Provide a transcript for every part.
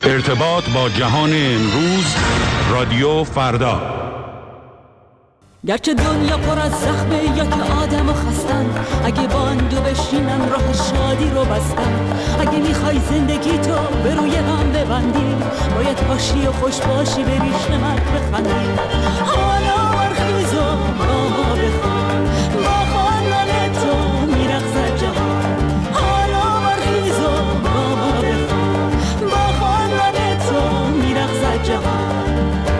ارتباط با جهان امروز، رادیو فردا. گرچه دنیا پر از زخمه یا که آدم و خستن، اگه با اندو بشینن راه شادی رو بستن. اگه میخوای زندگی تو به روی هم ببندی، باید باشی و خوش باشی، بری شمک بخندی. حالا برخیز و با ما بخوان، با خواندن تو میرقصد جهان. حالا برخیز و با ما بخوان، با خواندن تو میرقصد جهان.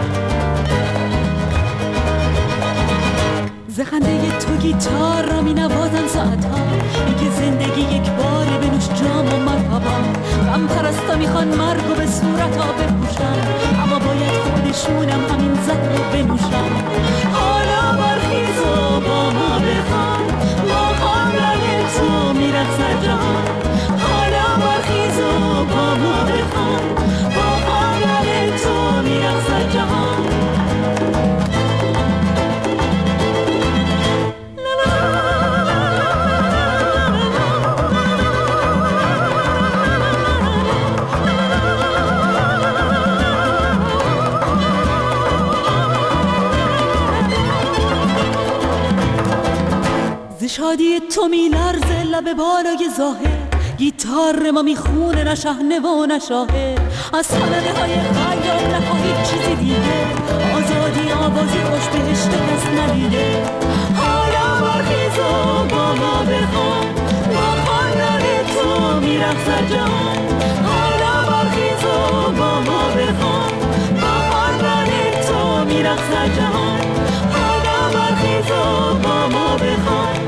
زخنده تو گیتار را می نوازن ساعتها، میگه زندگی یک باره بنوش جام و مرحبا. غم پرستا میخوان مرگو به صورتا بپوشن، اما باید خودشونم همین زهر رو بنوشن. حالا برخیز و با ما بخوان، با خواندن تو میرقصد جهان. حالا برخیز و با ما بخوان، با خواندن تو میرقصد جهان. شادی تو میلرزه لب بالای ظاهر، گیتار ما میخونه نه شحنه و نه شاهر. از صحنه های خیال نخواهید چیزی دیگه، آزادی آوازی خوش بهشت کس ندیده. حالا برخیز و با ما بخوان، با خواندن تو میرقصد جهان. حالا برخیز و با ما بخوان، با خواندن تو میرقصد جهان. حالا برخیز و با ما بخوان،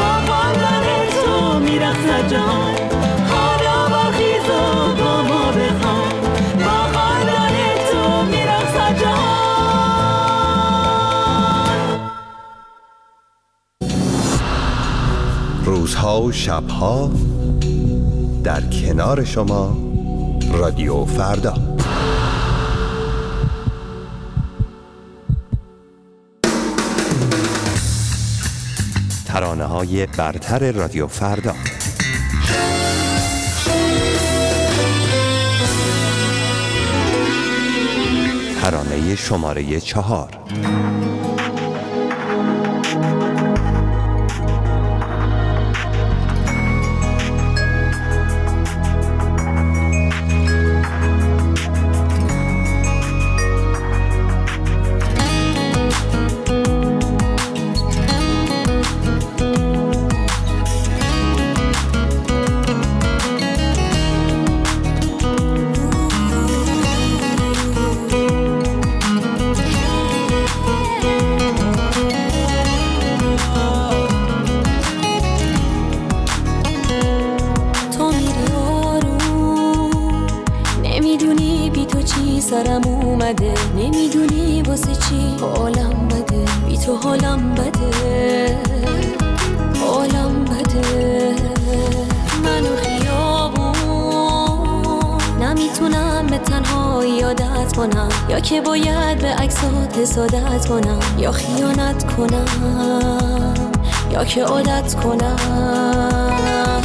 میرقصد جهان. حالا برخیز و با ما بخوان، با خواندن تو میرقصد جهان. روزها و شبها در کنار شما، رادیو فردا. ترانه‌های برتر رادیو فردا. ترانه شماره 4. سرم اومده، نمیدونی واسه چی حالم بده. بی تو حالم بده، حالم بده. منو خیابون نمیتونم به تنهایی عادت کنم، یا که باید به عکسات حسادت کنم، یا خیانت کنم، یا که عادت کنم.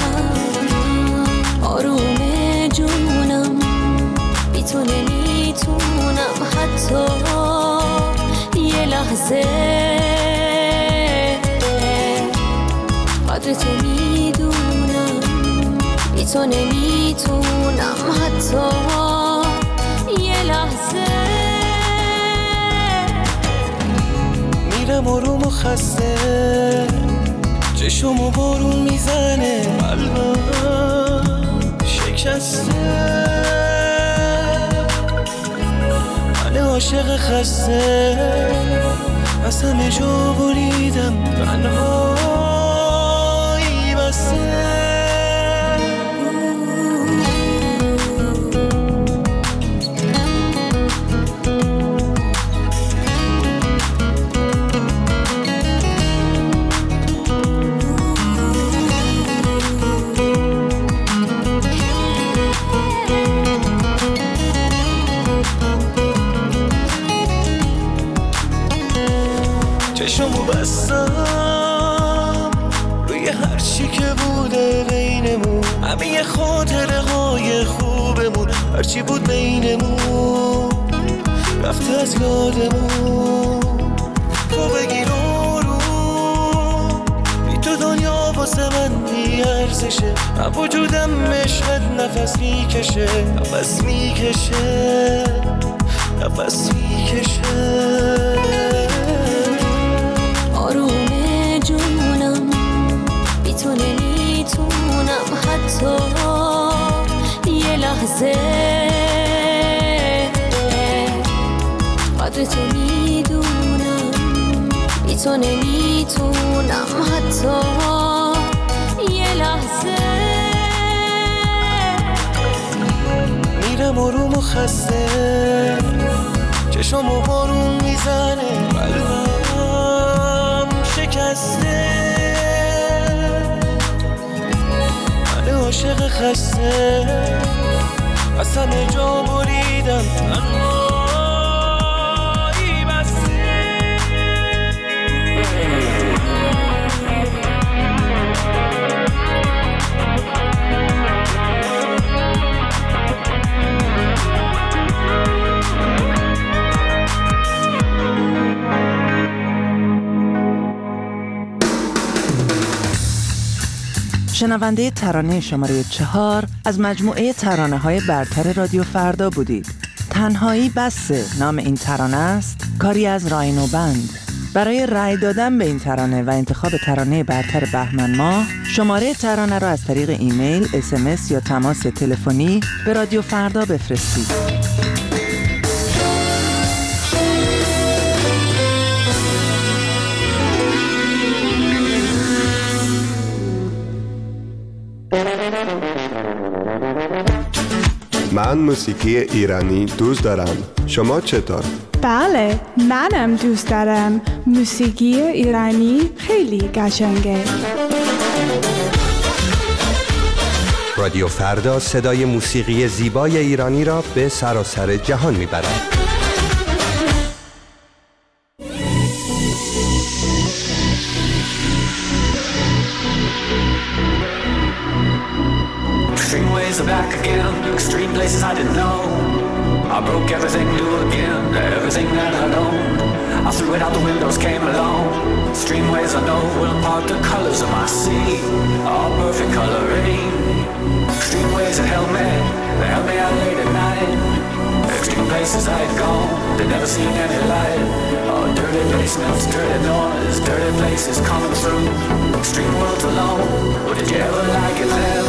آروم جونم بی تو نمیتونم حتی یه لحظه قدر تو میدونم. بی تو نمیتونم حتی یه لحظه. میرم آروم و خسته، چشم و بارون میزنه، قلبم شکسته. عاشق خسته از همه جا بریدم، تنهایی بسته. چشمو بستم روی هر چی که بوده بینمون، همه خاطره های خوبمون، هر هرچی بود بینمون رفته از یادمون. تو بگیر رو بی تو دنیا واسه من بی ارزشه. من وجودم عشقت نفس میکشه، نفس میکشه، نفس میکشه. آروم جونم بی تو نمیتونم حتی یه لحظه قدر تو میدونم، بی تو نمیتونم حتی یه لحظه. میرم آروم و خسته، چشم و بارون میزنه، قلبم شکسته. من عاشق خسته، از همه جا بریدم، تنهایی بسته. شنونده ترانه شماره 4 از مجموعه ترانه‌های برتر رادیو فردا بودید. تنهایی بسه نام این ترانه است، کاری از راینو بند. برای رأی دادن به این ترانه و انتخاب ترانه برتر بهمن ماه، شماره ترانه را از طریق ایمیل، SMS یا تماس تلفنی به رادیو فردا بفرستید. من موسیقی ایرانی دوست دارم. شما چطور؟ بله، منم دوست دارم. موسیقی ایرانی خیلی قشنگه. رادیو فردا صدای موسیقی زیبای ایرانی را به سراسر جهان میبرد. Back again, extreme places I didn't know. I broke everything new again, everything that I'd owned. I threw it out the windows, came along. Extreme ways I know will impart the colors of my sea, all perfect coloring. Extreme ways that held me, they held me out late at night. Extreme places I had gone, they'd never seen any light. Oh, dirty basements, dirty noise, dirty places coming through. Extreme worlds alone, well, did you ever like it then?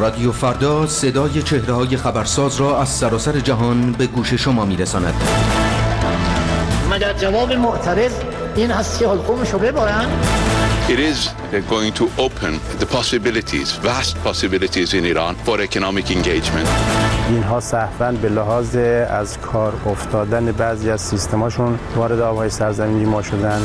رادیو فردا صدای چهره‌های خبرساز را از سراسر جهان به گوش شما می‌رساند. مگر جواب معترض این هست که حلقومشو ببرن؟ It is going to open the possibilities, vast possibilities in Iran for economic engagement. اینها صحفاً به لحاظ از کار افتادن بعضی از سیستماشون وارد آبهای سرزمینی ما شدن.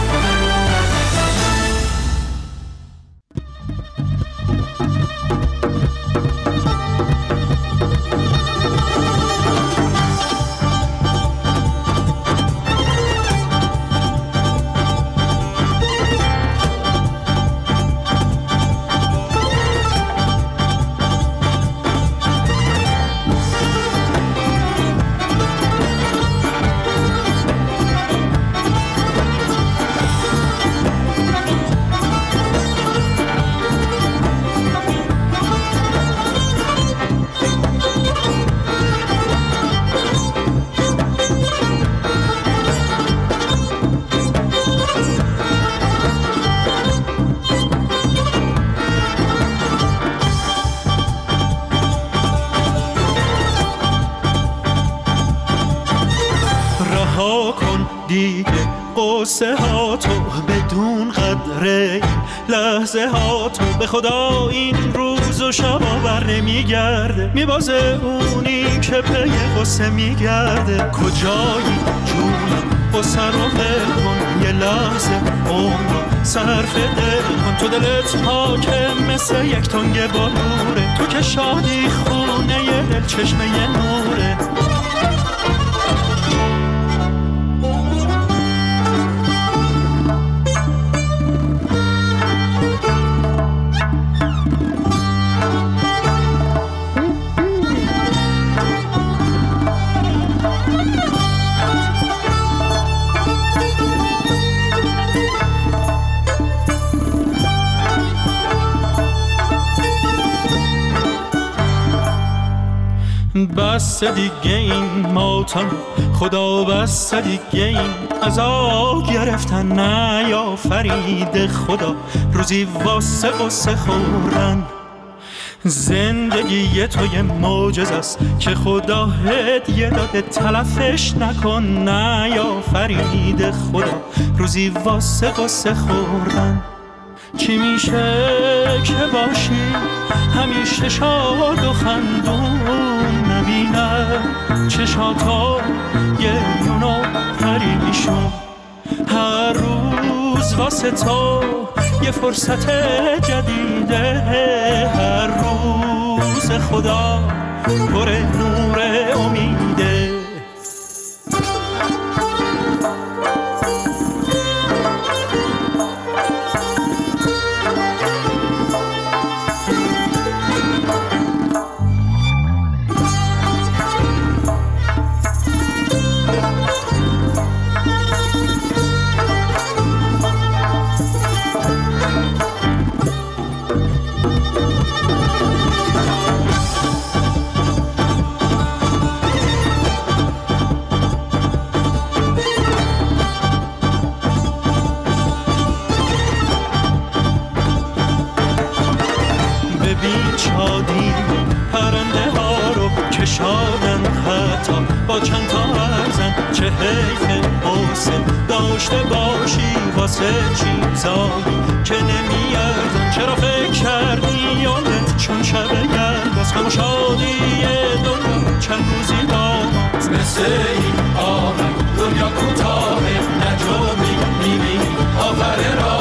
قصه ها تو بدون قدره لحظه ها تو به خدا این روز و شبا بر نمیگرده میبازه اونی که پی قصه میگرده کجایی جونم قصه رو ول کن یه لحظه عمر صرف دل کن تو دلت پاکه مثل یک تنگ بلوره تو که شادی خونه یه دل چشمه یه نوره بس دیگه این ماتم خدا بس دیگه این عذاب گرفتن نه یا فرید خدا روزی واسه قصه خوردن زندگی تو یه معجزه است که خدا هدیه داده تلفش نکن نه یا فرید خدا روزی واسه قصه خوردن چی میشه که باشی همیشه شاد و خندون نبینم چشاتا گریون و پریشون هر روز واسه تو یه فرصت جدیده هر روز خدا پر نور امیده شادن حتی با چند تا ارزن چه حیف حسن داشته باشی واسه چیزایی که نمیارزن چرا فکر کردی یادت چون شب گرد باز هم شادی دنیا چند روزی داماز مثل این آهنگ دنیا کوتاه نجومی میبینی آخر را